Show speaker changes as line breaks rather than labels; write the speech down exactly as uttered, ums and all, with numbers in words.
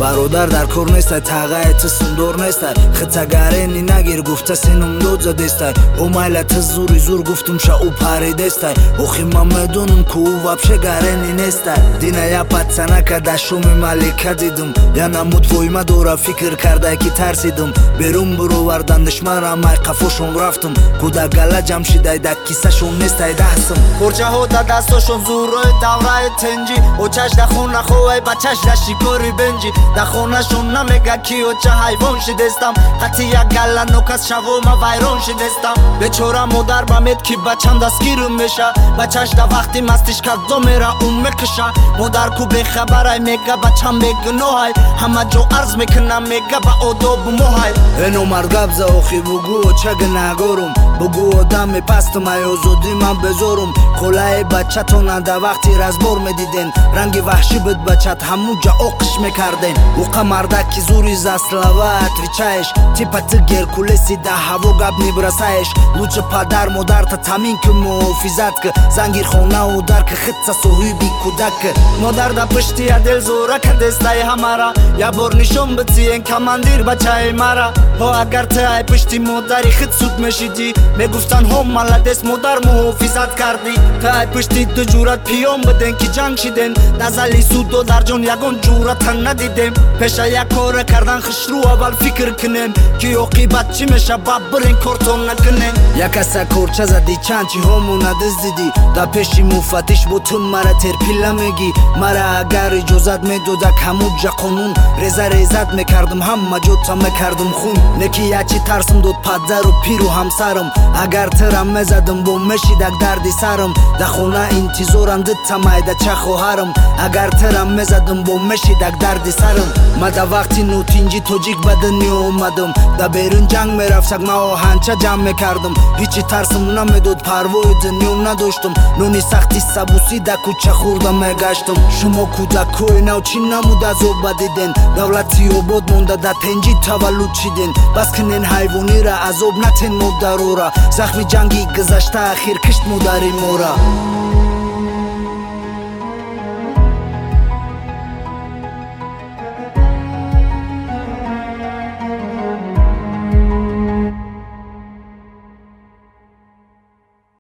бародар дар кор нестай, тағай ты сундор нестай, хитагарени нагир гуфта сенум додза дестай, о майла ты зури зур гуфтум ша у пари дестай, охи ман медонум ку у вапше гарени нестай. Дина я пацанака да шуми малика дидум, я намуд войма дора фикр кардай ки тарсидум, берум буровардан душманам ай қафошон рафтум, куда гала ҷамшидай да кисашон нестай даҳсим. Порчаҳо да дастошон зуррои давраи тенҷи, очаш да хона хоҳай бачаш да шикори бенҷи, да хонашон намега ки оча ҳайвон шидестам, қати як гала нокас шавома вайрон шидестам. Бечора модар ба мед ки бачам дастгирм меша, бачаш да вақти мастиш кадо мера ун мекаша, модар ку бехабарай мега бачам бегуноҳай, ҳама ҷо арз мекунам мега ба одобу моҳай. Эно мардгабза охи бугу очага нагорум, бугу одами пастум ай озодӣ ман безорум, қолаи бачатона да вақти разбор медиден, ранги ваҳшӣ буд бачат ҳамуҷа оқиш мекарден. Уқа мардаки зури заслава отвечаеш, типа ты геркулеси да ҳаво гап небрасаеш, лучше падар модарта тамин ки муҳофизат ки, зангирхонау дар ки хитса соҳиби кӯдак ки, модар да пишти адел зора кардестай ҳамара, я бор нишон битиен командир бачаи мара. ҳо агар ты ай пишти модари хит суд мешидӣ, мегуфтан ҳо маладес модар муҳофизат кардӣ, ты ай пишти ду ҷурат пиём биден ки ҷанг шиден, назали судо дар ҷон ягон ҷурата надидем, пеша як кора кардан хушрӯ аввал фикр кунем, ки оқибат чӣ меша ба бирен кортон накунем. Якаса корча зади чанчи ҳомона диздидӣ, да пеши муфаттиш бо ту мара терпила мегӣ, мара агар иҷозат медодак ҳамуҷа қонун, реза резат мекардам ҳама ҷота мекардам хун, не ки ячи тарсм дод падару пиру ҳамсарам, агар тирам мезадам бо мешидак дарди сарам, да хона интизорам дидтам айда ча хоҳарам, агар тирам мезадам бо мешидак дарди сарам. ма да вақти нутинҷи тоҷик ба дунё омадам, да берун ҷанг мерафтак ма оҳанча ҷамъ мекардам, ҳичи тарсм намедод парвои дунё надоштам, нони сахти сабуси да кӯча хӯрда мегаштам. шумо кӯдакҳои нав чӣ намуд азоб ба диден, давлати обод монда да тенҷи таваллуд шиден, бас кунен ҳайвонира азоб натен модарора, захми ҷанги гузашта ахир кишт модари мора.